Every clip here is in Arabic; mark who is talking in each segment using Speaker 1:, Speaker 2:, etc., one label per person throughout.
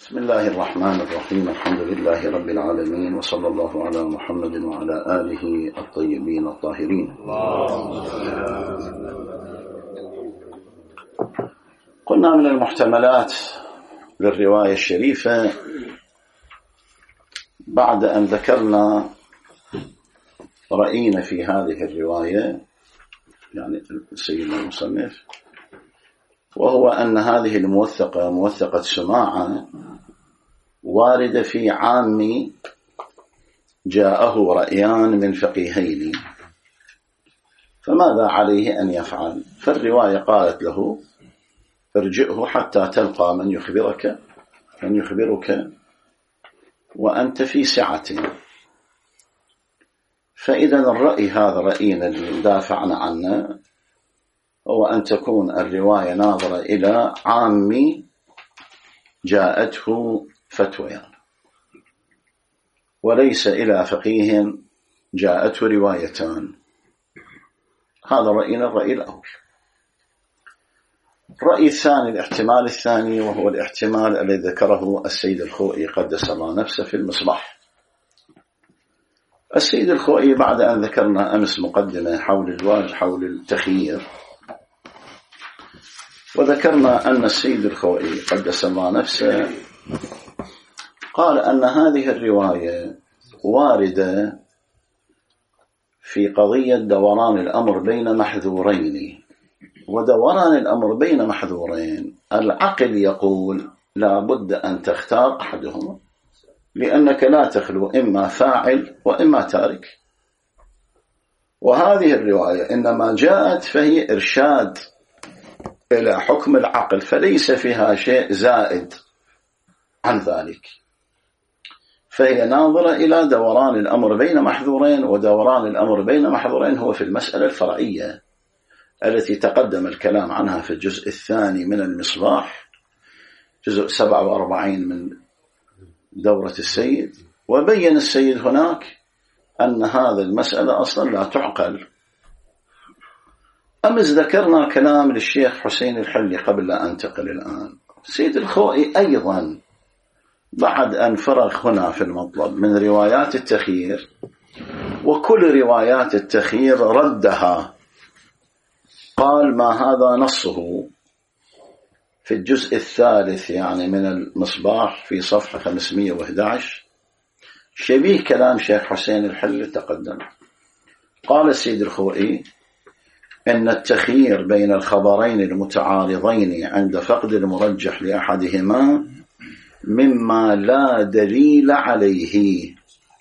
Speaker 1: بسم الله الرحمن الرحيم. الحمد لله رب العالمين، وصلى الله على محمد وعلى آله الطيبين الطاهرين. قلنا من المحتملات للرواية الشريفة بعد أن ذكرنا رأينا في هذه الرواية، يعني سيدنا المصنف، وهو أن هذه الموثقة موثقة سماعة واردة في عام جاءه رأيان من فقيهين، فماذا عليه أن يفعل؟ فالرواية قالت له ارجئه حتى تلقى من يخبرك وأنت في سعة. فإذا الرأي هذا رأينا اللي دافعنا عنه هو أن تكون الرواية ناظرة إلى عام جاءته فتوى، وليس إلى فقيه جاءته روايتان. هذا رأينا الرأي الأول. الرأي الثاني، الاحتمال الثاني، وهو الاحتمال الذي ذكره السيد الخوئي قدس الله نفسه في المصباح. السيد الخوئي بعد أن ذكرنا أمس مقدمة حول التخيير، وذكرنا أن السيد الخوئي قدس الله نفسه قال أن هذه الرواية واردة في قضية دوران الأمر بين محذورين، ودوران الأمر بين محذورين العقل يقول لا بد أن تختار أحدهما، لأنك لا تخلو إما فاعل وإما تارك. وهذه الرواية إنما جاءت فهي إرشاد إلى حكم العقل، فليس فيها شيء زائد عن ذلك، فهي ناظرة إلى دوران الأمر بين محذورين، ودوران الأمر بين محذورين هو في المسألة الفرعية التي تقدم الكلام عنها في الجزء الثاني من المصباح، جزء 47 من دورة السيد. وبين السيد هناك أن هذا المسألة أصلا لا تعقل. أمس ذكرنا كلام للشيخ حسين الحلي قبل لا أنتقل الآن. السيد الخوئي أيضا بعد أن فرغ هنا في المطلب من روايات التخيير، وكل روايات التخيير ردها، قال ما هذا نصه في الجزء الثالث يعني من المصباح في صفحة 511 شبيه كلام شيخ حسين الحلي تقدم. قال السيد الخوئي إن التخيير بين الخبرين المتعارضين عند فقد المرجح لأحدهما مما لا دليل عليه،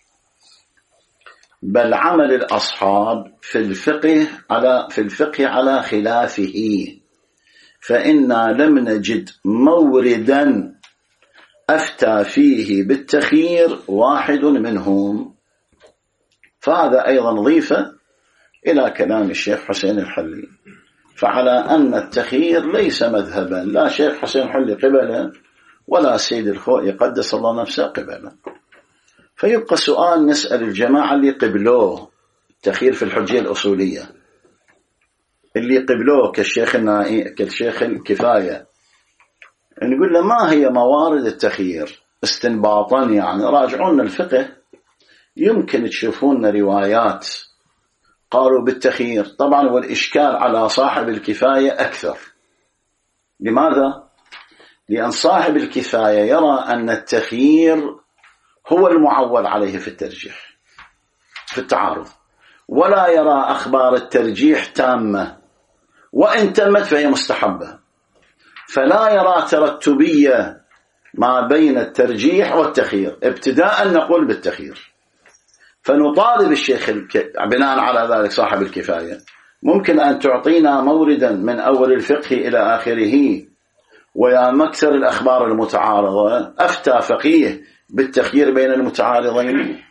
Speaker 1: بل عمل الأصحاب في الفقه على خلافه، فإنا لم نجد موردا أفتى فيه بالتخيير واحد منهم. فهذا أيضا ضيفة إلى كلام الشيخ حسين الحلي، فعلى أن التخيير ليس مذهبا لا شيخ حسين الحلي قبلا ولا سيد الخوئي قدس الله نفسه قبلا. فيبقى سؤال نسأل الجماعة اللي قبلوه التخيير في الحجية الأصولية، اللي قبلوه كالشيخ الكفاية، نقول له ما هي موارد التخيير استنباطا؟ يعني راجعون الفقه يمكن تشوفون روايات قالوا بالتخيير. طبعا والإشكال على صاحب الكفاية أكثر. لماذا؟ لأن صاحب الكفاية يرى أن التخيير هو المعول عليه في الترجيح في التعارض، ولا يرى أخبار الترجيح تامة، وإن تمت فهي مستحبة، فلا يرى ترتبية ما بين الترجيح والتخيير. ابتداء نقول بالتخيير، فنطالب الشيخ بناء على ذلك صاحب الكفاية ممكن أن تعطينا موردا من أول الفقه إلى آخره ويا مكثر الأخبار المتعارضة أفتى فقيه بالتخيير بين المتعارضين؟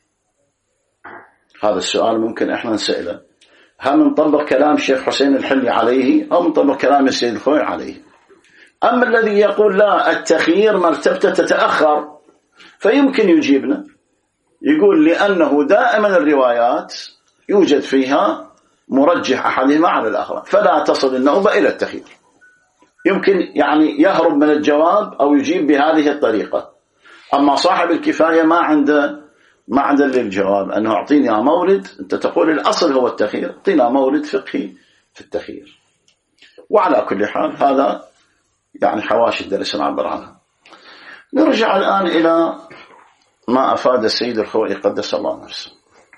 Speaker 1: هذا السؤال ممكن إحنا نسأله. هل نطبق كلام الشيخ حسين الحلي عليه أو نطبق كلام السيد الخوئي عليه؟ أما الذي يقول لا التخيير مرتبته تتأخر فيمكن يجيبنا، يقول لأنه دائما الروايات يوجد فيها مرجح أحدهما على الآخر، فلا تصل النوبة إلى التخيير. يمكن يعني يهرب من الجواب أو يجيب بهذه الطريقة. أما صاحب الكفاية ما عنده للجواب أنه أعطيني مورد، أنت تقول الأصل هو التخيير، أعطينا مورد فقهي في التخيير. وعلى كل حال هذا يعني حواشي الدرس نعبر عنها. نرجع الآن إلى ما أفاد السيد الخوئي قدس الله نفسه.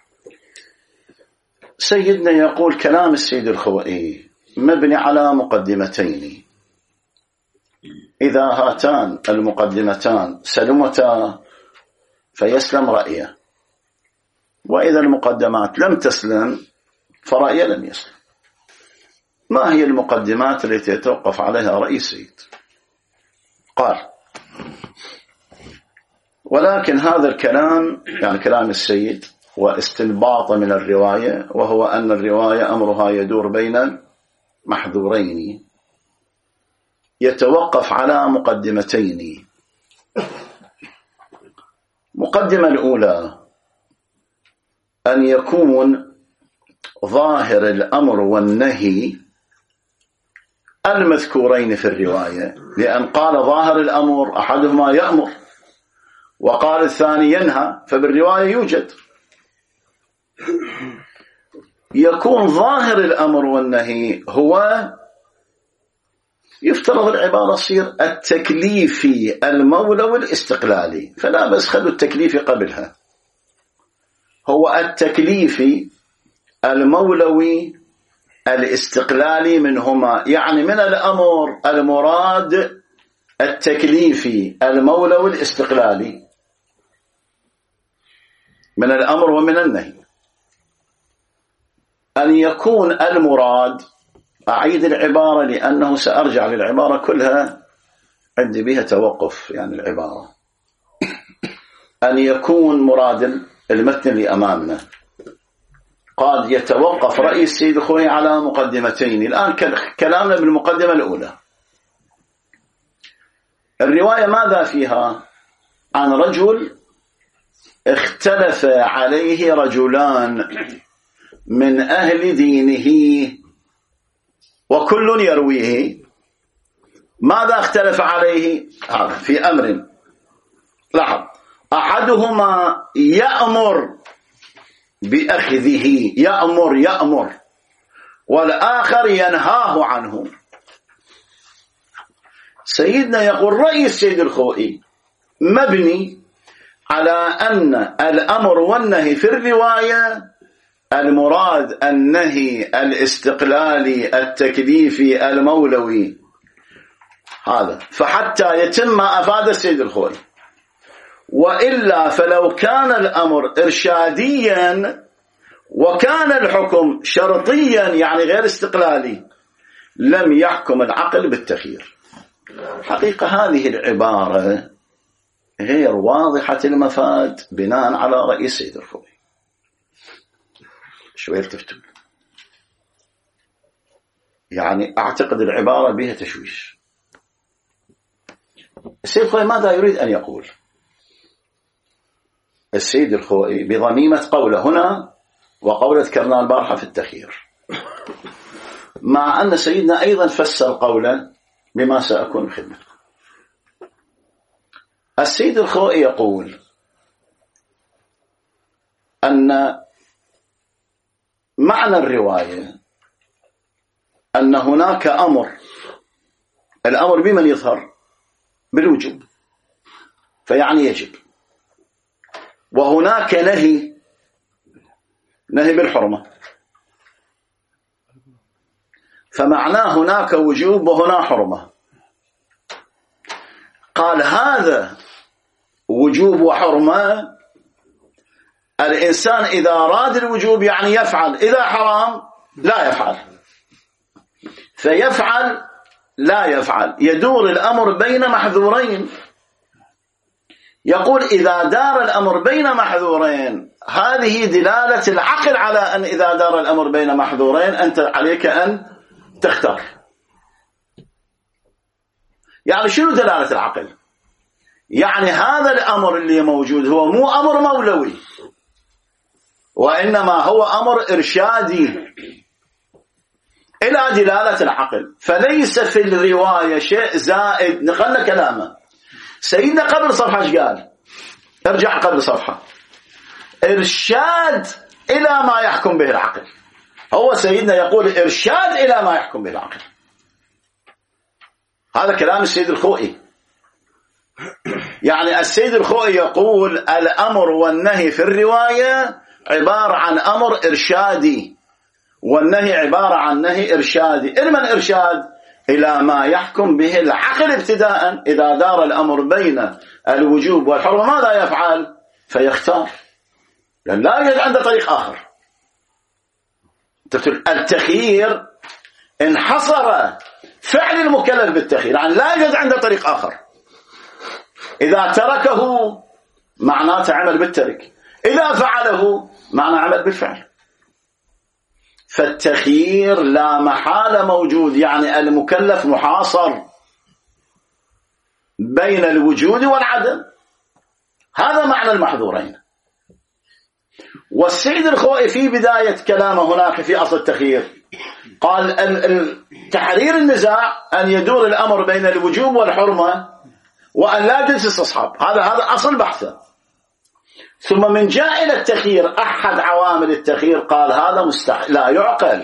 Speaker 1: سيدنا يقول كلام السيد الخوئي مبني على مقدمتين، إذا هاتان المقدمتان سلمتا فيسلم رأيه، وإذا المقدمات لم تسلم فرأيه لم يسلم. ما هي المقدمات التي يتوقف عليها رأي السيد؟ قال: ولكن هذا الكلام يعني كلام السيد واستنباط من الرواية، وهو أن الرواية أمرها يدور بين محذورين، يتوقف على مقدمتين. مقدمة الأولى أن يكون ظاهر الأمر والنهي المذكورين في الرواية، لأن قال ظاهر الأمر أحدهما يأمر وقال الثاني ينهى، فبالرواية يوجد. يكون ظاهر الأمر والنهي هو يفترض العبارة تصير التكليفي المولوي الاستقلالي، فلا بس خلوا التكليفي قبلها. هو التكليفي المولوي الاستقلالي منهما، يعني من الأمر المراد التكليفي المولوي الاستقلالي من الأمر ومن النهي. أن يكون المراد، أعيد العبارة لأنه سأرجع للعبارة كلها عندي بها توقف، يعني العبارة أن يكون مراد المتن اللي أمامنا قد يتوقف رأي السيد الخوئي على مقدمتين. الآن كلامنا بالمقدمة الأولى. الرواية ماذا فيها؟ عن رجل اختلف عليه رجلان من أهل دينه وكل يرويه. ماذا اختلف عليه؟ هذا في أمر، لاحظ، أحدهما يأمر بأخذه، يأمر، والآخر ينهاه عنه. سيدنا يقول رأي السيد الخوئي مبني على أن الأمر والنهي في الرواية المراد النهي الاستقلالي التكليفي المولوي، هذا فحتى يتم ما أفاد السيد الخوئي. وإلا فلو كان الأمر إرشاديا وكان الحكم شرطيا يعني غير استقلالي لم يحكم العقل بالتخيير. حقيقة هذه العبارة غير واضحة المفاد بناء على رأي السيد الخوئي. شوية التفتوا، يعني أعتقد العبارة بها تشويش. السيد الخوئي ماذا يريد أن يقول؟ السيد الخوئي بضميمة قوله هنا وقولة كرنال البارحة في التخيير، مع أن سيدنا أيضا فسر قولا بما سأكون خدمته. السيد الخوئي يقول أن معنى الرواية أن هناك أمر، الأمر بمن يظهر؟ بالوجوب، فيعني يجب. وهناك نهي بالحرمة، فمعناه هناك وجوب وهنا حرمة. قال هذا وجوب وحرمة، الإنسان إذا أراد الوجوب يعني يفعل، إذا حرام لا يفعل، فيفعل لا يفعل، يدور الأمر بين محذورين. يقول إذا دار الأمر بين محذورين، هذه دلالة العقل على أن إذا دار الأمر بين محذورين أنت عليك أن تختار. يعني شنو دلالة العقل؟ يعني هذا الأمر اللي موجود هو مو أمر مولوي، وإنما هو أمر إرشادي. إلى دلالة العقل، فليس في الرواية شيء زائد. نقلنا كلامه سيدنا قبل صفحة ايش قال؟ ارجع قبل صفحة. إرشاد إلى ما يحكم به العقل. هو سيدنا يقول إرشاد إلى ما يحكم به العقل. هذا كلام السيد الخوئي. يعني السيد الخوئي يقول الأمر والنهي في الرواية عبارة عن أمر إرشادي، والنهي عبارة عن نهي إرشادي. إلى من إرشاد؟ إلى ما يحكم به العقل ابتداء. إذا دار الأمر بين الوجوب والحرمة ماذا يفعل؟ فيختار، لأن لا يوجد عنده طريق آخر. التخيير انحصر فعل المكلف بالتخيير، يعني لا يوجد عنده طريق آخر. إذا تركه معناته عمل بالترك، إذا فعله معنى عمل بالفعل. فالتخيير لا محالة موجود، يعني المكلف محاصر بين الوجود والعدم. هذا معنى المحظورين. والسيد الخوئي في بداية كلامه هناك في أصل التخيير قال تحرير النزاع أن يدور الأمر بين الوجوب والحرمة وأن لا يجوز استصحاب. هذا أصل بحثه. ثم من جاء إلى التخيير أحد عوامل التخيير قال هذا مستحيل، لا يعقل.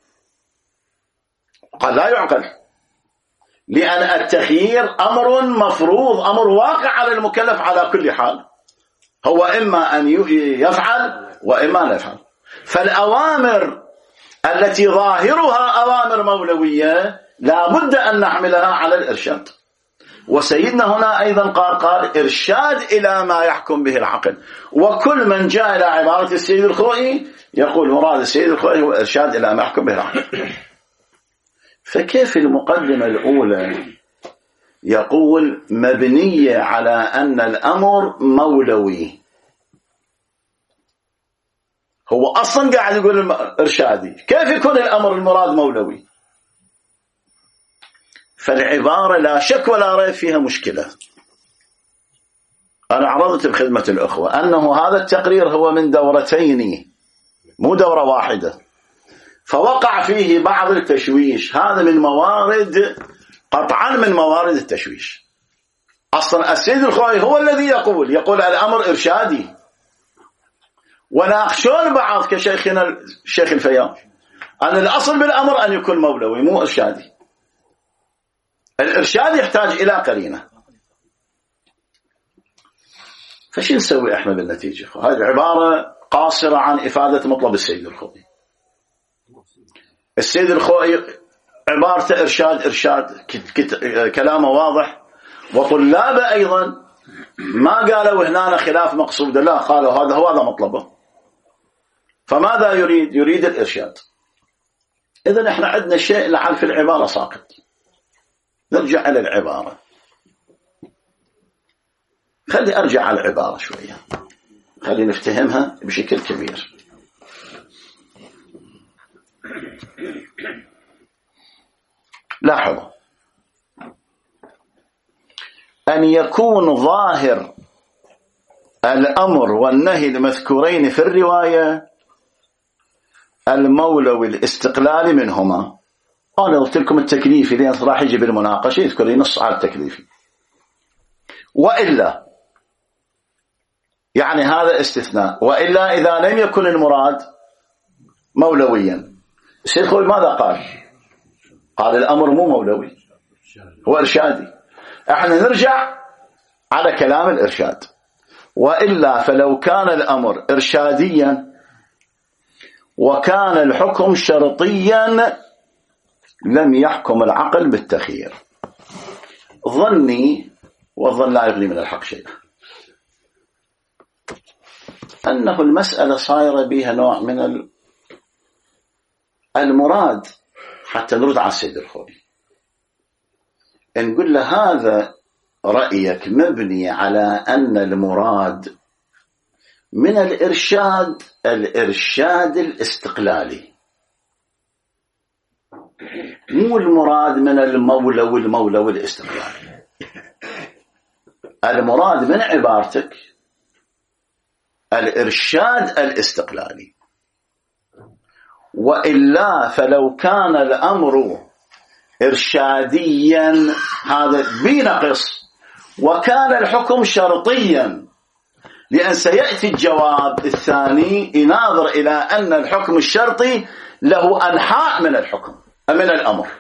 Speaker 1: قال لا يعقل، لأن التخيير أمر مفروض، أمر واقع على المكلف على كل حال. هو إما أن يفعل وإما لا يفعل. فالأوامر التي ظاهرها أوامر مولوية لا بد أن نحملها على الإرشاد. وسيدنا هنا أيضا قال إرشاد إلى ما يحكم به العقل. وكل من جاء إلى عبارة السيد الخوئي يقول مراد السيد الخوئي هو إرشاد إلى ما يحكم به العقل. فكيف المقدمة الأولى يقول مبنية على أن الأمر مولوي؟ هو أصلا قاعد يقول إرشادي، كيف يكون الأمر المراد مولوي؟ فالعبارة لا شك ولا ريب فيها مشكلة. أنا عرضت بخدمة الأخوة أنه هذا التقرير هو من دورتين مو دورة واحدة، فوقع فيه بعض التشويش. هذا من موارد، قطعا من موارد التشويش. أصلا السيد الخوئي هو الذي يقول الأمر إرشادي، وناقشون بعض كشيخنا الشيخ الفياض أن الأصل بالأمر أن يكون مولوي مو إرشادي. الإرشاد يحتاج إلى قرينة. فشو نسوي إحنا بالنتيجة؟ هذه العبارة قاصرة عن إفادة مطلب السيد الخوئي. السيد الخوئي عبارته إرشاد كلامه واضح، وطلابه أيضا ما قالوا هنا خلاف مقصود، لا قالوا هذا مطلبه. فماذا يريد؟ يريد الإرشاد. إذن إحنا عندنا شيء لعل في العبارة ساقط. نرجع إلى العبارة. خلي أرجع على العبارة شوية، خلي نفتهمها بشكل كبير. لاحظوا أن يكون ظاهر الأمر والنهي المذكورين في الرواية المولوي الاستقلالي منهما. أنا قلت لكم التكليفي لأن راح يجي بالمناقشة يذكر لي نص على التكليفي، وإلا يعني هذا استثناء. وإلا إذا لم يكن المراد مولويا، السيد الخوئي ماذا قال؟ قال الأمر مو مولوي، هو إرشادي. احنا نرجع على كلام الإرشاد. وإلا فلو كان الأمر إرشاديا وكان الحكم شرطيا لم يحكم العقل بالتخيير. ظني والظن لا يغني من الحق شيئا أنه المسألة صايرة بها نوع من المراد. حتى نرد على السيد الخوئي نقول له هذا رأيك مبني على أن المراد من الإرشاد الاستقلالي، مو المراد من المولوي الاستقلالي. المراد من عبارتك الإرشاد الاستقلالي. وإلا فلو كان الأمر إرشاديا هذا بنقص، وكان الحكم شرطيا، لأن سيأتي الجواب الثاني يناظر إلى أن الحكم الشرطي له أنحاء من الحكم من الأمر.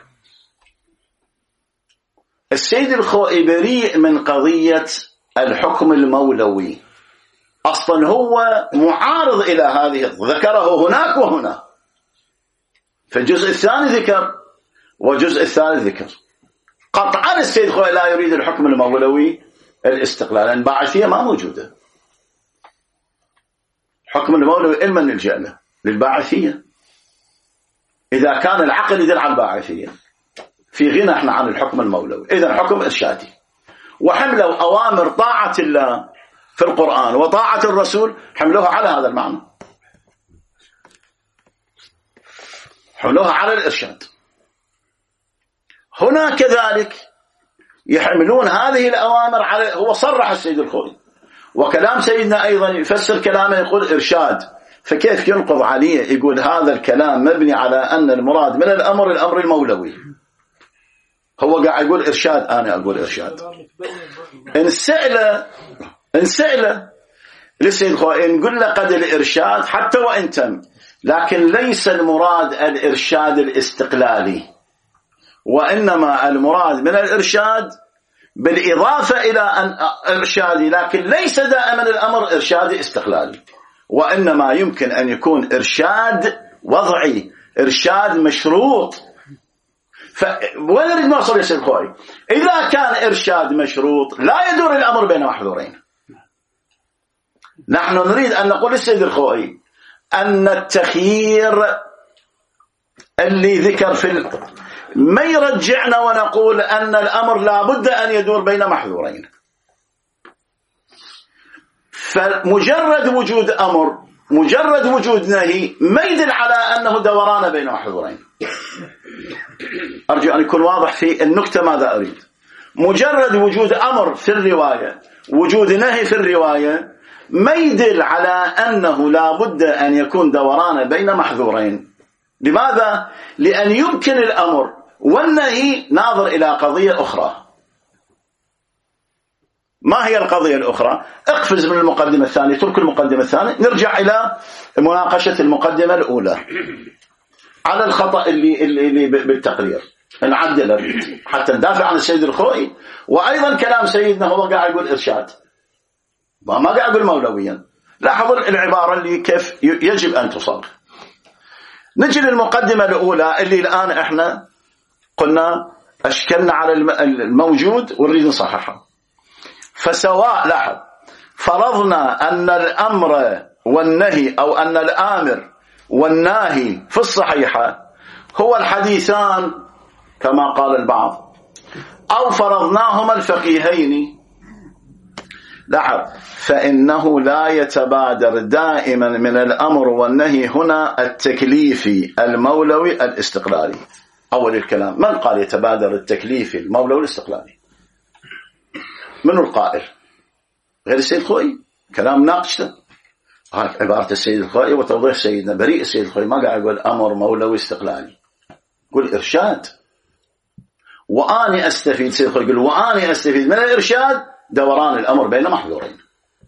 Speaker 1: السيد الخوئي بريء من قضية الحكم المولوي، أصلا هو معارض إلى هذه، ذكره هناك وهنا، فالجزء الثاني ذكر والجزء الثالث ذكر. قطعا السيد الخوئي لا يريد الحكم المولوي الاستقلال، لأن الباعثية ما موجودة. الحكم المولوي إلما نلجأ له للباعثية إذا كان العقل يدل على الباعثية، في غنى احنا عن الحكم المولوي. إذا حكم إرشادي، وحملوا أوامر طاعة الله في القرآن وطاعة الرسول حملوها على هذا المعنى، حملوها على الإرشاد. هنا كذلك يحملون هذه الأوامر على، هو صرح السيد الخوئي، وكلام سيدنا أيضا يفسر كلامه يقول إرشاد، فكيف ينقض عليه يقول هذا الكلام مبني على أن المراد من الأمر المولوي؟ هو قاعد يقول إرشاد، أنا أقول إرشاد. إن سئل للسيد الخوئي نقول له قد الإرشاد حتى وإن تم، لكن ليس المراد الإرشاد الاستقلالي، وإنما المراد من الإرشاد بالإضافة إلى أن إرشادي، لكن ليس دائما الأمر إرشادي استقلالي، وإنما يمكن أن يكون إرشاد وضعي، إرشاد مشروط. وين نريد نوصل يا سيد الخوئي؟ إذا كان إرشاد مشروط لا يدور الأمر بين محظورين. نحن نريد أن نقول للسيد الخوئي أن التخيير اللي ذكر في ما يرجعنا ونقول أن الأمر لا بد أن يدور بين محظورين. فمجرد وجود أمر، مجرد وجود نهي ما يدل على أنه دوران بين محظورين. أرجو أن يكون واضح في النكتة ماذا أريد. مجرد وجود أمر في الرواية، وجود نهي في الرواية، ما يدل على أنه لا بد أن يكون دوران بين محظورين. لماذا؟ لأن يمكن الأمر والنهي ناظر إلى قضية أخرى. ما هي القضية الأخرى؟ اقفز من المقدمة الثانية، ترك المقدمة الثانية، نرجع إلى مناقشة المقدمة الأولى على الخطأ اللي بالتقرير، نعدل حتى ندافع عن السيد الخوئي. وأيضا كلام سيدنا هو قاعد يقول إرشاد، ما قاعد يقول مولويا. لاحظوا العبارة اللي كيف يجب أن تصاغ. نجي للمقدمة الأولى اللي الآن احنا قلنا أشكلنا على الموجود ونريد نصححها. فسواء لاحظ فرضنا أن الأمر والنهي أو أن الآمر والناهي في الصحيحة هو الحديثان كما قال البعض، أو فرضناهما الفقيهين، لاحظ فإنه لا يتبادر دائما من الأمر والنهي هنا التكليفي المولوي الاستقلالي. أول الكلام من قال يتبادر التكليفي المولوي الاستقلالي؟ من القائل؟ غير السيد الخوئي، كلام ناقشته. عبارة السيد الخوئي وتوضيح سيدنا بريء السيد الخوئي، ما قاعد يقول أمر مولوي استقلالي، يقول إرشاد. وأني أستفيد، سيد الخوئي يقول وأني أستفيد من الإرشاد دوران الأمر بين محظورين.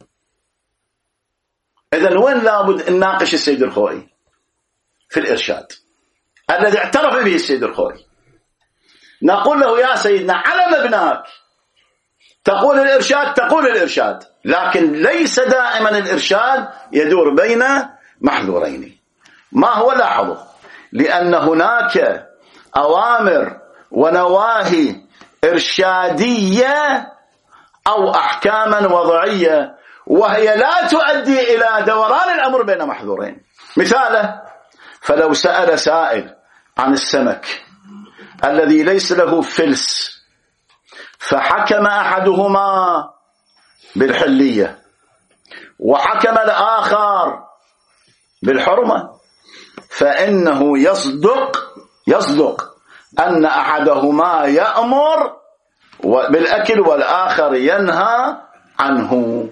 Speaker 1: إذن وين لابد أن نناقش السيد الخوئي؟ في الإرشاد الذي اعترف به السيد الخوئي. نقول له يا سيدنا على مبناك تقول الإرشاد، تقول الإرشاد، لكن ليس دائما الإرشاد يدور بين محظورين. ما هو؟ لاحظوا، لأن هناك أوامر ونواهي إرشادية أو أحكاما وضعية وهي لا تؤدي إلى دوران الأمر بين محظورين. مثاله، فلو سأل سائل عن السمك الذي ليس له فلس فحكم أحدهما بالحلية وحكم الآخر بالحرمة، فإنه يصدق أن أحدهما يأمر بالأكل والآخر ينهى عنه.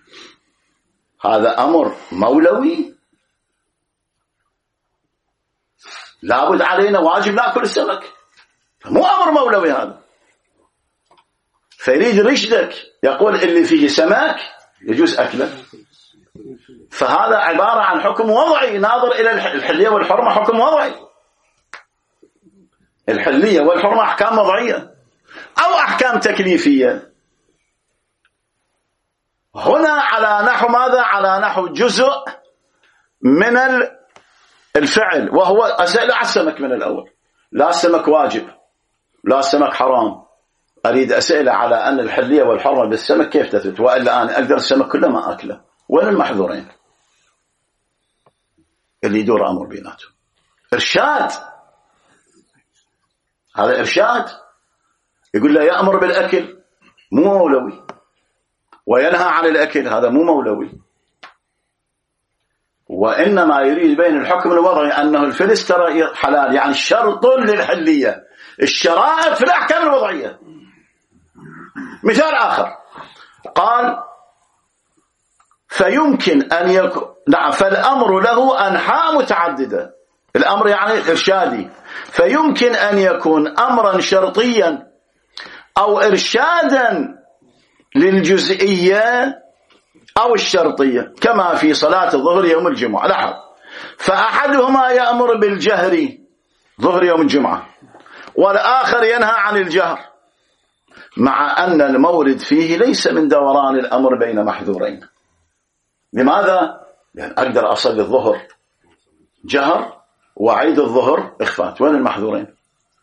Speaker 1: هذا أمر مولوي. لابد علينا واجب نأكل السمك، مو أمر مولوي هذا. فيريد رشدك يقول اللي فيه سمك يجوز أكله. فهذا عبارة عن حكم وضعي ناظر إلى الحلية والحرمة، حكم وضعي. الحلية والحرمة أحكام وضعية أو أحكام تكليفية. هنا على نحو ماذا؟ على نحو جزء من الفعل، وهو أسأل على السمك من الأول. لا السمك واجب، لا السمك حرام، أريد أسئلة على أن الحلية والحرمة بالسمك كيف تثبت، وإلا أنا أقدر السمك كله ما أكله. وين المحظورين اللي يدور أمر بيناتهم؟ إرشاد، هذا إرشاد. يقول له يأمر بالأكل، مو مولوي، وينهى عن الأكل، هذا مو مولوي. وإنما يريد بين الحكم الوضعي أنه الفلس ترى حلال، يعني شرط للحلية، الشرائط في الأحكام الوضعية. مثال آخر قال فيمكن أن يكون، نعم، فالأمر له أنحاء متعددة، الأمر يعني إرشادي، فيمكن أن يكون أمرا شرطيا أو إرشادا للجزئية أو الشرطية، كما في صلاة الظهر يوم الجمعة. لاحظ، فأحدهما يأمر بالجهر ظهر يوم الجمعة، والآخر ينهى عن الجهر، مع أن المورد فيه ليس من دوران الأمر بين محذورين. لماذا؟ لأن أقدر أصلي الظهر جهر وعيد الظهر إخفات، وين المحذورين؟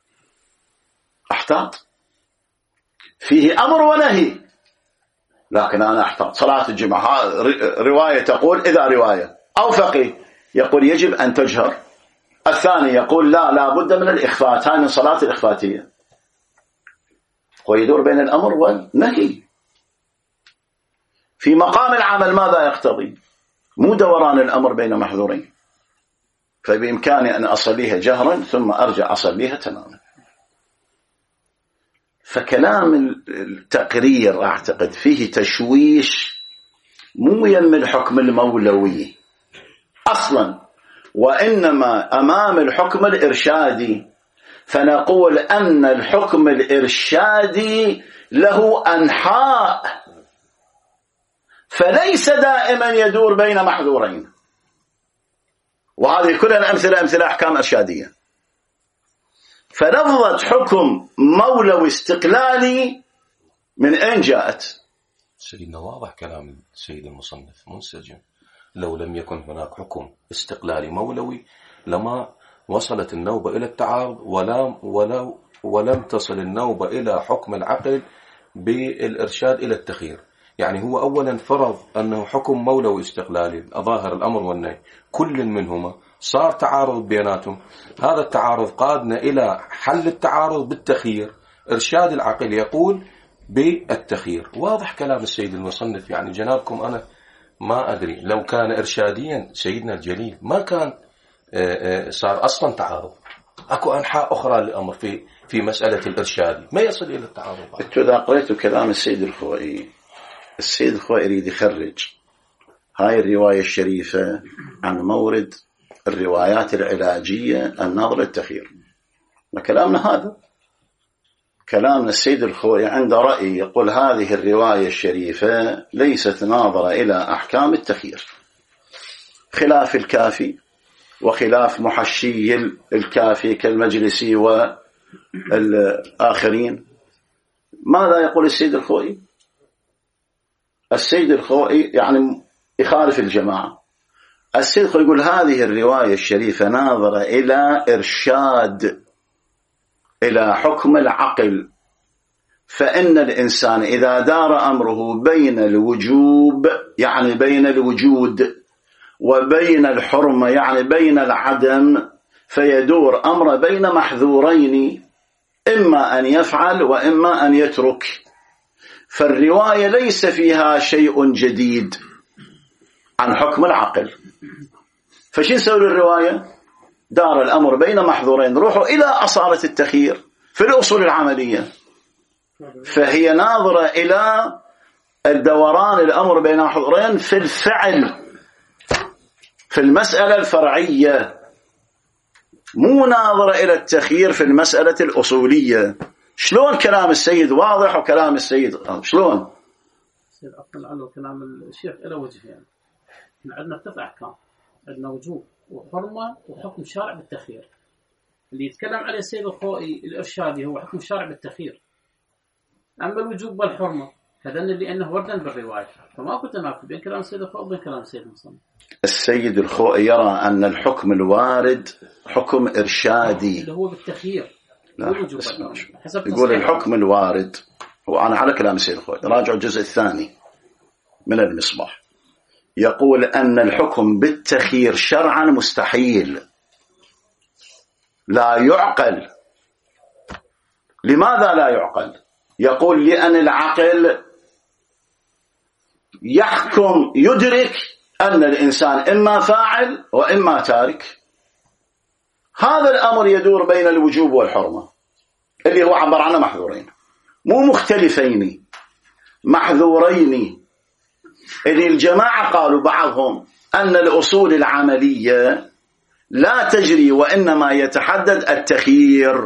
Speaker 1: أحتاط، فيه أمر ونهي، لكن أنا أحتاط. صلاة الجمعة رواية تقول إذا رواية، أو فقيه يقول يجب أن تجهر، الثاني يقول لا بد من الإخفات، هاي من صلاة الإخفاتية. ويدور بين الأمر والنهي. في مقام العمل ماذا يقتضي؟ مو دوران الأمر بين محذورين، فبإمكاني أن أصليها جهرا ثم أرجع أصليها تماما. فكلام التقرير أعتقد فيه تشويش، مو يم الحكم المولوي أصلا، وإنما أمام الحكم الإرشادي. فنقول أن الحكم الإرشادي له أنحاء، فليس دائما يدور بين محذورين. وهذه كلها أمثلة أحكام إرشادية. فلفظة حكم مولوي استقلالي من أين جاءت؟
Speaker 2: سيدنا واضح كلام السيد المصنف منسجم. لو لم يكن هناك حكم استقلالي مولوي لما وصلت النوبة إلى التعارض، ولم تصل النوبة إلى حكم العقل بالإرشاد إلى التخيير. يعني هو أولا فرض أنه حكم مولوي استقلالي أظاهر الأمر والنهي، كل منهما صار تعارض بيناتهم. هذا التعارض قادنا إلى حل التعارض بالتخيير، إرشاد العقل يقول بالتخيير. واضح كلام السيد المصنف. يعني جنابكم أنا ما أدري، لو كان إرشاديا سيدنا الجليل ما كان صار أصلا تعارض. أكو أنحاء أخرى للأمر في مسألة الإرشاد ما يصل إلى التعارض.
Speaker 1: إذا قرأت كلام السيد الخوئي، السيد الخوئي يريد يخرج هاي الرواية الشريفة عن مورد الروايات العلاجية الناظرة للتخيير. وكلامنا هذا كلامنا السيد الخوئي عنده رأي يقول هذه الرواية الشريفة ليست ناظرة إلى أحكام التخيير، خلاف الكافي وخلاف محشي الكافي كالمجلسي والآخرين. ماذا يقول السيد الخوئي؟ السيد الخوئي يعني يخالف الجماعة. السيد الخوئي يقول هذه الرواية الشريفة ناظرة إلى إرشاد، إلى حكم العقل. فإن الإنسان إذا دار أمره بين الوجوب يعني بين الوجود، وبين الحرمة يعني بين العدم، فيدور أمر بين محذورين، إما أن يفعل وإما أن يترك. فالرواية ليس فيها شيء جديد عن حكم العقل. فشو نسوي الرواية؟ دار الأمر بين محذورين، روحوا إلى أصالة التخيير في الأصول العملية. فهي ناظرة إلى الدوران الأمر بين محذورين في الفعل، في المسألة الفرعية. مو ناظرة إلى التخيير في المسألة الأصولية. شلون كلام السيد واضح وكلام السيد شلون؟
Speaker 3: سيد أصلا عنه كلام الشيخ إلى وجه يعني. عندنا 9 أحكام، عندنا وجوب وحرمة وحكم شارع بالتخيير. اللي يتكلم عليه السيد الخوئي الإرشادي هو حكم شارع بالتخيير. أما الوجوب والحرمة هذن اللي أنه وردا بالرواية، فما كنت تنافي بين كلام السيد الخوئي وبين كلام السيد المصنف.
Speaker 1: السيد الخوئي يرى أن الحكم الوارد حكم إرشادي
Speaker 3: اللي هو بالتخيير.
Speaker 1: يقول الحكم الوارد، وأنا على كلام السيد الخوئي راجع الجزء الثاني من المصباح، يقول أن الحكم بالتخيير شرعا مستحيل لا يعقل. لماذا لا يعقل؟ يقول لأن العقل يحكم يدرك أن الإنسان إما فاعل وإما تارك. هذا الأمر يدور بين الوجوب والحرمة اللي هو عبر عنه محذورين، مو مختلفين، محذورين. اللي الجماعة قالوا بعضهم أن الأصول العملية لا تجري وإنما يتحدد التخيير.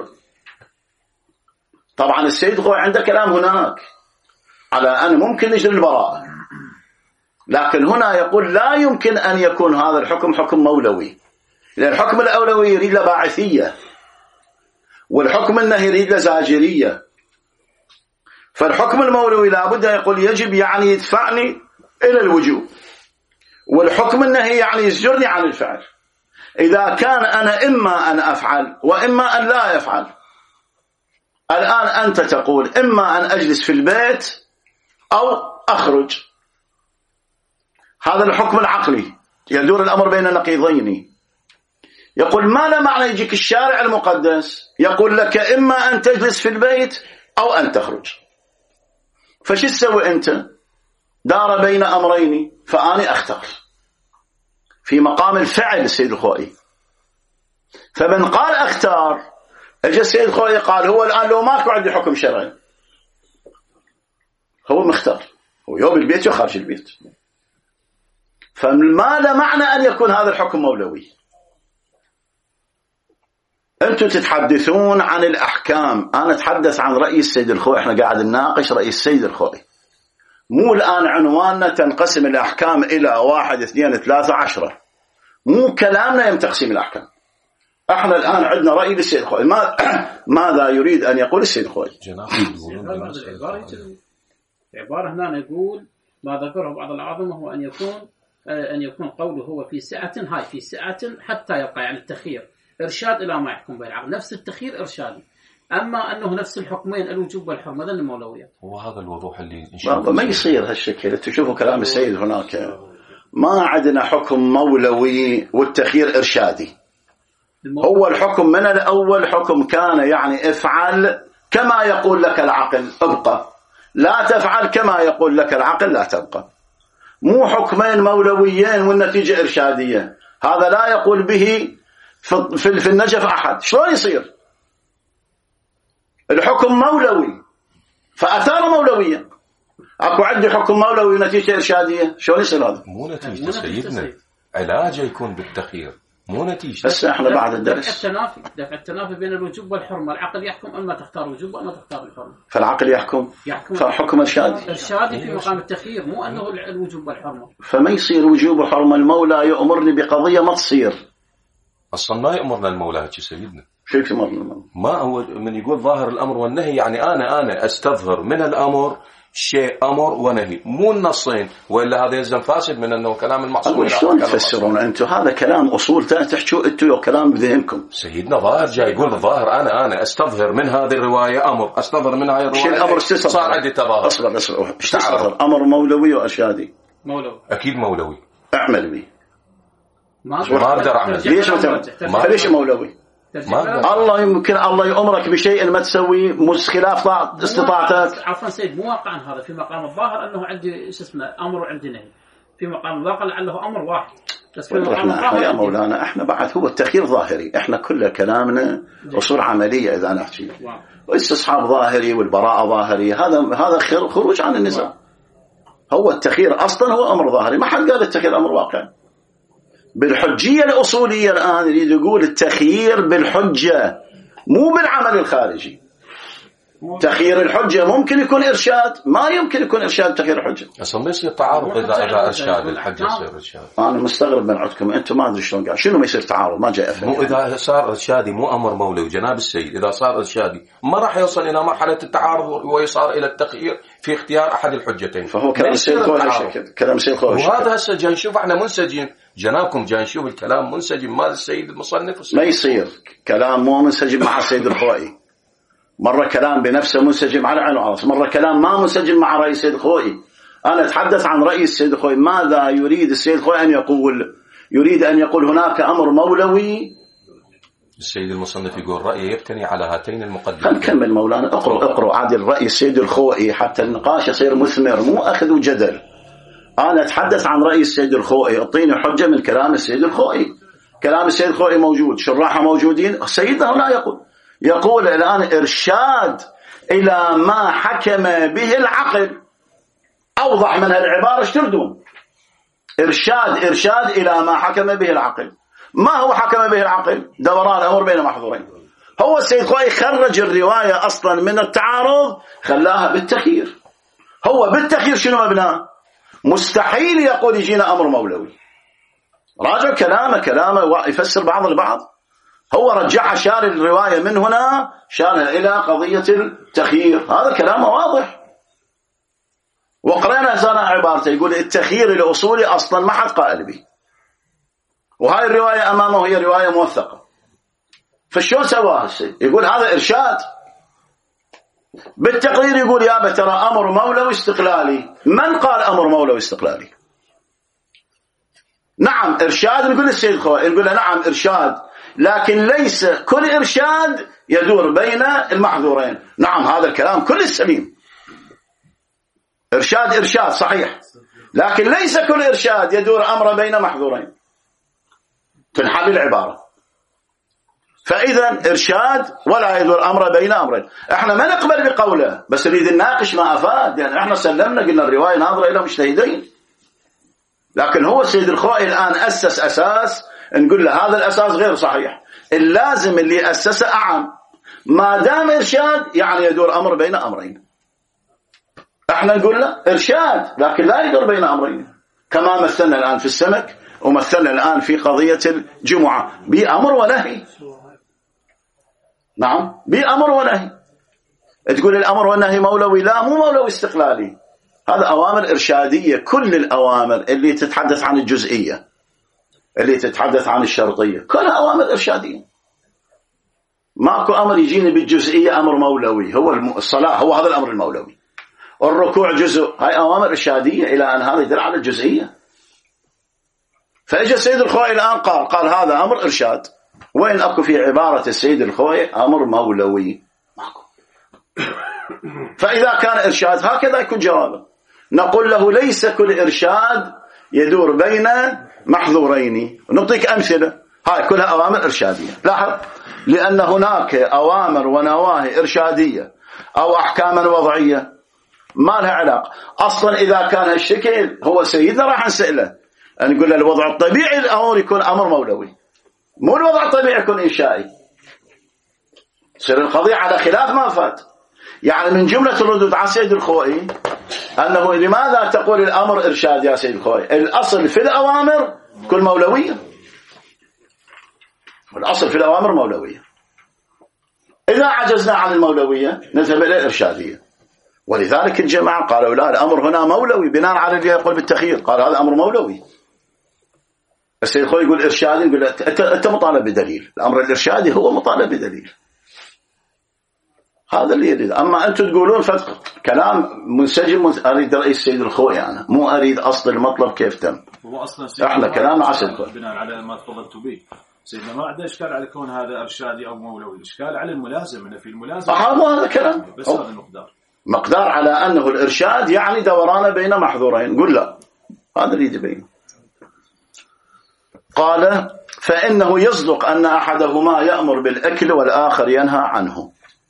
Speaker 1: طبعا السيد خوي عنده كلام هناك على أن ممكن نجري البراءة، لكن هنا يقول لا يمكن أن يكون هذا الحكم حكم مولوي، لأن الحكم الأولوي يريد له باعثية، والحكم النهي يريد له زاجرية. فالحكم المولوي لابد أن يقول يجب يعني يدفعني إلى الوجوب، والحكم النهي يعني يزجرني عن الفعل. إذا كان أنا إما أن أفعل وإما أن لا أفعل، الآن أنت تقول إما أن أجلس في البيت أو أخرج، هذا الحكم العقلي يدور الأمر بين نقيضين. يقول ما له معنى يجيك الشارع المقدس يقول لك إما أن تجلس في البيت أو أن تخرج، فش تسوي أنت؟ دار بين أمرين، فأنا أختار في مقام الفعل السيد الخوئي. فمن قال أختار، اجى السيد الخوئي قال هو الآن لو ماكو عندي حكم شرعي، هو مختار، هو يوم البيت وخارج البيت. فما له معنى أن يكون هذا الحكم مولوي. أنتم تتحدثون عن الأحكام، أنا أتحدث عن رأي السيد الخوئي، إحنا قاعد نناقش رأي السيد الخوئي. مو الآن عنواننا تنقسم الأحكام إلى 1 2 3 10، مو كلامنا يم تقسيم الأحكام. احنا الآن عندنا رأي للسيد الخوئي، ماذا يريد أن يقول السيد الخوئي؟
Speaker 3: العبارة هنا نقول ما ذكره بعض الأعظم هو أن يكون قوله هو في سعة، هاي في سعة حتى يبقى يعني التخيير إرشاد إلى ما يحكم به العقل، نفس التخيير إرشادي. أما أنه نفس الحكمين الوجوب والحرمة هذا المولوية.
Speaker 2: وهذا الوضوح اللي إن شاء الله
Speaker 1: ما يصير هالشكل. تشوفوا كلام السيد هناك، ما عندنا حكم مولوي والتخيير إرشادي. هو الحكم من الأول حكم كان يعني افعل كما يقول لك العقل ابقى، لا تفعل كما يقول لك العقل لا تبقى. مو حكمين مولويين والنتيجة إرشادية، هذا لا يقول به في النجف أحد. شلون يصير؟ الحكم مولوي فأثار مولوية، أكو عندي حكم مولوي ونتيجة إرشادية، شلون يصير هذا؟
Speaker 2: مو نتيجة سيدنا، علاجه يكون بالتخيير مو نتيجة.
Speaker 1: بس احنا بعد الدرس
Speaker 3: دفع التنافي بين الوجوب والحرمة. العقل يحكم أما تختار وجوب وأما تختار الحرمة.
Speaker 1: فالعقل يحكم فحكم إرشادي
Speaker 3: في مقام التخيير، مو أنه الوجوب والحرمة.
Speaker 1: فما يصير وجوب وحرمة. المولى يأمرني بقضية ما تصير.
Speaker 2: أصلا ما يأمرنا المولى هيك سيدنا.
Speaker 1: شو يأمرنا؟
Speaker 2: ما هو من يقول ظاهر الأمر والنهي، يعني أنا أستظهر من الأمر شيء أمر ونهي، مو النصين، وإلا هذا يلزم فاسد من أنه كلام المعصوم.
Speaker 1: شلون تفسرون أنتم؟ هذا كلام أصول تحكوا أنتم كلام بذهنكم.
Speaker 2: سيدنا ظاهر جاي يقول ظاهر أنا أستظهر من هذه الرواية أمر، أستظهر من هذه الرواية
Speaker 1: شيء الأمر
Speaker 2: صار عندي تظاهر.
Speaker 1: أصبر أمر مولوي وإرشادي.
Speaker 3: مولوي
Speaker 2: أكيد مولوي.
Speaker 1: أعمل به.
Speaker 2: ما أقدر أعمل.
Speaker 1: ليش مولوي؟ الله يمكن الله يأمرك بشيء ما تسوي خلاف استطاعتك.
Speaker 3: عفوا سيد، مو واقعا هذا في مقام الظاهر أنه عندي أمر وعندي نهي، في مقام الواقع لعله أمر واحد. بس في مقام
Speaker 1: الظاهر يا مولانا احنا بعد هو التخيير ظاهري، احنا كل كلامنا أصول عملية إذا نحكي، واستصحاب ظاهري والبراءة ظاهري، هذا خروج عن النزاع. هو التخيير أصلا هو أمر ظاهري، ما حد قال التخيير أمر واقعي. بالحجية الأصولية الآن يريد يقول التخيير بالحجة مو بالعمل الخارجي. تخيير الحجة ممكن يكون إرشاد، ما يمكن يكون إرشاد تخيير الحجة.
Speaker 2: أصلا ما يصير تعارض إذا إرشاد الحجة يصير إرشاد.
Speaker 1: أنا مستغرب من عندكم أنتم، ما أدري شلون قاعد شنو ما يصير تعارض، ما جاء أفهم.
Speaker 2: مو إذا صار إرشادي مو أمر مولوي جناب السيد، إذا صار إرشادي ما راح يوصل إلى مرحلة التعارض ويصار إلى التخيير في اختيار أحد الحجتين.
Speaker 1: فهو كلام السيد خوي، كلام السيد خوي.
Speaker 2: وهذا هسه جاي نشوف احنا منسجم، جنابكم جاي نشوف الكلام منسجم مال السيد المصنف.
Speaker 1: ما يصير كلام مو منسجم مع السيد الخوئي. مرة كلام بنفسه منسجم على عين وعرس، مرة كلام ما منسجم مع رأي السيد الخوئي. أنا أتحدث عن رأي السيد الخوئي. ماذا يريد السيد الخوئي أن يقول؟ يريد أن يقول هناك أمر مولوي.
Speaker 2: السيد المصنف يقول رأيه يبتني على هاتين المقدمتين.
Speaker 1: خلينا نكمل مولانا، اقرأ عادل رأي السيد الخوئي حتى النقاش يصير مثمر، مو أخذ وجدل. أنا أتحدث عن رأي السيد الخوئي، أعطيني حجة من كلام السيد الخوئي. كلام السيد الخوئي موجود، شراحة موجودين. سيدنا هنا يقول الآن إرشاد إلى ما حكم به العقل. أوضح من هالعبارة ايش تردون؟ إرشاد إلى ما حكم به العقل. ما هو حكم به العقل؟ دوران أمر بين محظورين. هو السيد خوي خرج الرواية أصلا من التعارض، خلاها بالتخيير. هو بالتخيير شنو مبناه؟ مستحيل يقول يجينا أمر مولوي. راجع كلامه يفسر بعض البعض. هو رجعها، شال الرواية من هنا شالها إلى قضية التخيير. هذا كلامه واضح. وقرأنا هنا عبارته يقول التخيير الأصولي أصلا ما حد قائل به، وهاي الرواية أمامه هي رواية موثقة. فشون سواها السيد؟ يقول هذا إرشاد. بالتقرير يقول يا ترى أمر مولوي استقلالي. من قال أمر مولوي استقلالي؟ نعم إرشاد. نقول السيد الخوئي نقول نعم إرشاد، لكن ليس كل إرشاد يدور بين المحظورين. نعم هذا الكلام كل السليم. إرشاد صحيح، لكن ليس كل إرشاد يدور أمر بين محظورين. تنحل العبارة. فإذا إرشاد ولا يدور أمر بين أمرين. احنا ما نقبل بقوله، بس نريد نناقش ما أفاد. يعني احنا سلمنا قلنا الرواية ناظرة إلى مجتهدين، لكن هو السيد الخوئي الآن أسس أساس نقول له هذا الأساس غير صحيح. اللازم اللي أسسه أعم. ما دام إرشاد يعني يدور أمر بين أمرين. احنا نقول له إرشاد لكن لا يدور بين أمرين، كما مثلنا الآن في السمك ومثلنا الآن في قضية الجمعة بأمر ونهي. نعم بأمر ونهي. تقول الأمر والنهي مولوي، لا مو مولوي استقلالي. هذا أوامر إرشادية. كل الأوامر اللي تتحدث عن الجزئية، اللي تتحدث عن الشرطية، كلها أوامر إرشادية. ماكو أمر يجيني بالجزئية أمر مولوي. هو الصلاة هو هذا الأمر المولوي، الركوع جزء، هاي أوامر إرشادية إلى أن هذا يدل على الجزئية. فإجا السيد الخوئي الآن قال هذا أمر إرشاد. وين أكو في عبارة السيد الخوئي أمر مولوي؟ ماكو. فإذا كان إرشاد هكذا يكون جوابه. نقول له ليس كل إرشاد يدور بين محظورين. نعطيك أمثلة. هاي كلها أوامر إرشادية. لاحظ، لأن هناك أوامر ونواهي إرشادية أو أحكاما وضعية ما لها علاقة أصلا. إذا كان هالشكل هو سيدنا راح نسأله، نقول له الوضع الطبيعي الأمر يكون أمر مولوي، مو الوضع الطبيعي يكون إنشائي. تصير القضية على خلاف ما فات. يعني من جملة الردود على سيد الخوئي أنه لماذا تقول الأمر إرشاد يا سيد الخوئي؟ الأصل في الأوامر كل مولوية. الأصل في الأوامر مولوية. إذا عجزنا عن المولوية نذهب إلى الإرشادية. ولذلك الجماعة قالوا لا، الأمر هنا مولوي بناء على اللي يقول بالتخيير. قال هذا أمر مولوي. السيد الخوئي يقول إرشادي، يقول أنت مطالب بدليل. الأمر الإرشادي هو مطالب بدليل. هذا اللي يريد. أما أنتم تقولون كلام منسجم. أريد رأي السيد الخوئي أنا، مو أريد أصل المطلب كيف تم.
Speaker 4: هو أصلا
Speaker 1: إحنا كلام عسل
Speaker 4: بناء على ما تفضلت به سيدنا، ما عنده إشكال على كون هذا إرشادي أو مولوي. الإشكال على الملازم، أنه في الملازم
Speaker 1: هذا كلام
Speaker 4: بس هذا
Speaker 1: مقدار على أنه الإرشاد يعني دوران بين محظورين. قل لا، هذا اللي يبين. قال فإنه يصدق أن أحدهما يأمر بالأكل والآخر ينهى عنه،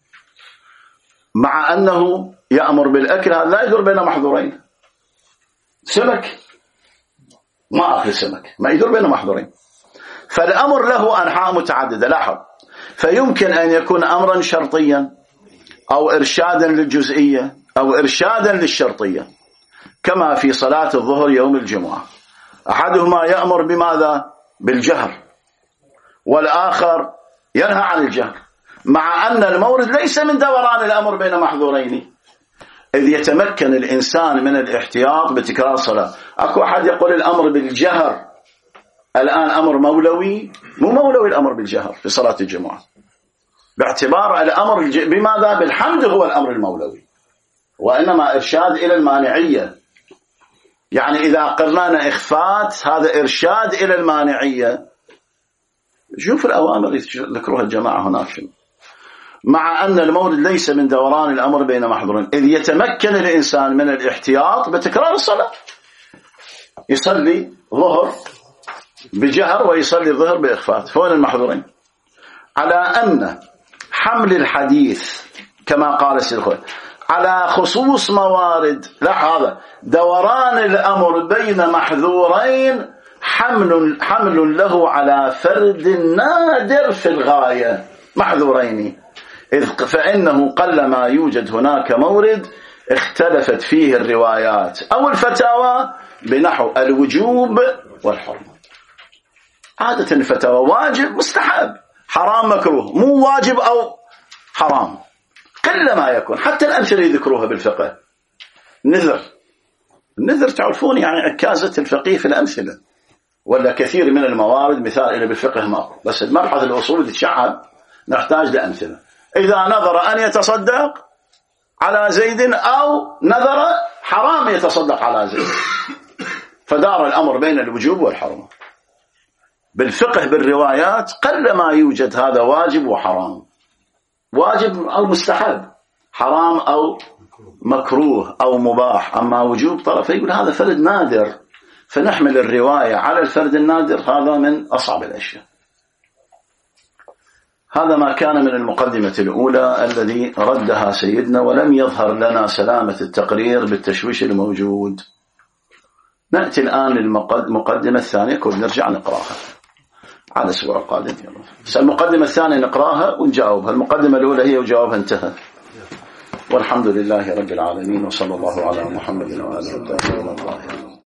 Speaker 1: مع أنه يأمر بالأكل هذا لا يدور بين محظورين. سمك ما أكل سمك، ما يدور بين محظورين. فالأمر له أنحاء متعددة. لاحظ، فيمكن أن يكون أمرا شرطيا أو إرشادا للجزئية أو إرشادا للشرطية، كما في صلاة الظهر يوم الجمعة، أحدهما يأمر بماذا؟ بالجهر، والآخر ينهى عن الجهر، مع أن المورد ليس من دوران الأمر بين محظورين، إذ يتمكن الإنسان من الاحتياط بتكرار الصلاة. أكو أحد يقول الأمر بالجهر الآن أمر مولوي، مو مولوي الأمر بالجهر في صلاة الجمعة، باعتبار الأمر بماذا؟ بالحمد هو الأمر المولوي، وإنما إرشاد إلى المانعية. يعني إذا قرنا إخفات هذا إرشاد إلى المانعية. شوف الأوامر ذكروها الجماعة هناك شنو. مع أن المورد ليس من دوران الأمر بين محظورين، إذ يتمكن الإنسان من الاحتياط بتكرار الصلاة. يصلي ظهر بجهر ويصلي الظهر بإخفات، فوين المحظورين؟ على أن حمل الحديث كما قال السيد على خصوص موارد، لا هذا دوران الأمر بين محظورين حمل له على فرد نادر في الغاية، محظورين، فإنه قلما يوجد هناك مورد اختلفت فيه الروايات أو الفتاوى بنحو الوجوب والحرمة. عادة الفتاوى واجب مستحب حرام مكروه، مو واجب أو حرام، قل ما يكون. حتى الأمثلة يذكروها بالفقه، النذر تعرفون يعني عكازة الفقيه في الأمثلة، ولا كثير من الموارد مثال إلى بالفقه ماكو، بس المبحث الأصول تتشعب نحتاج لأمثلة. إذا نظر أن يتصدق على زيد أو نظر حرام يتصدق على زيد، فدار الأمر بين الوجوب والحرمة. بالفقه بالروايات قل ما يوجد هذا واجب وحرام، واجب أو مستحب، حرام أو مكروه أو مباح. أما وجوب طرف يقول هذا فرد نادر، فنحمل الرواية على الفرد النادر، هذا من أصعب الأشياء. هذا ما كان من المقدمة الأولى الذي ردها سيدنا، ولم يظهر لنا سلامة التقرير بالتشويش الموجود. نأتي الآن للمقدمة الثانية، كل نرجع نقراها على الأسبوع القادم. المقدمة الثانية نقراها ونجاوبها، المقدمة الأولى هي وجوابها انتهى. والحمد لله رب العالمين، وصلى الله على محمد وآله وصحبه وسلم.